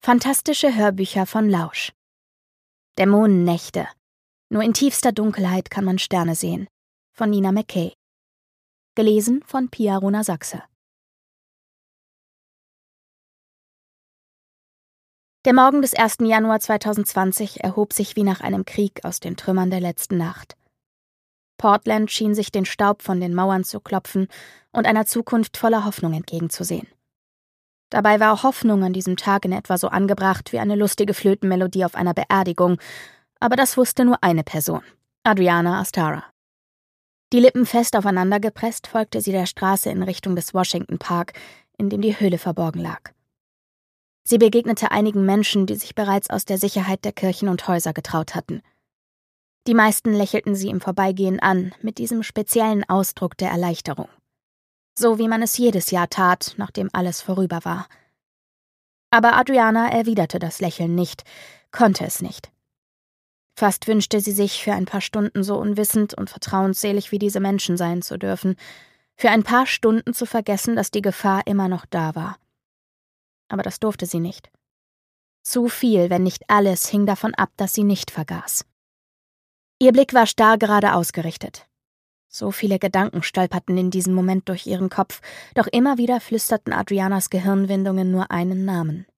Fantastische Hörbücher von Lausch. Dämonennächte. Nur in tiefster Dunkelheit kann man Sterne sehen. Von Nina McKay. Gelesen von Pia Rona-Sachse. Der Morgen des 1. Januar 2020 erhob sich wie nach einem Krieg aus den Trümmern der letzten Nacht. Portland schien sich den Staub von den Mauern zu klopfen und einer Zukunft voller Hoffnung entgegenzusehen. Dabei war Hoffnung an diesem Tag in etwa so angebracht wie eine lustige Flötenmelodie auf einer Beerdigung, aber das wusste nur eine Person: Adriana Astara. Die Lippen fest aufeinander gepresst, folgte sie der Straße in Richtung des Washington Park, in dem die Höhle verborgen lag. Sie begegnete einigen Menschen, die sich bereits aus der Sicherheit der Kirchen und Häuser getraut hatten. Die meisten lächelten sie im Vorbeigehen an, mit diesem speziellen Ausdruck der Erleichterung. So wie man es jedes Jahr tat, nachdem alles vorüber war. Aber Adriana erwiderte das Lächeln nicht, konnte es nicht. Fast wünschte sie sich, für ein paar Stunden so unwissend und vertrauensselig wie diese Menschen sein zu dürfen, für ein paar Stunden zu vergessen, dass die Gefahr immer noch da war. Aber das durfte sie nicht. Zu viel, wenn nicht alles, hing davon ab, dass sie nicht vergaß. Ihr Blick war starr geradeaus gerichtet. So viele Gedanken stolperten in diesem Moment durch ihren Kopf, doch immer wieder flüsterten Adrianas Gehirnwindungen nur einen Namen: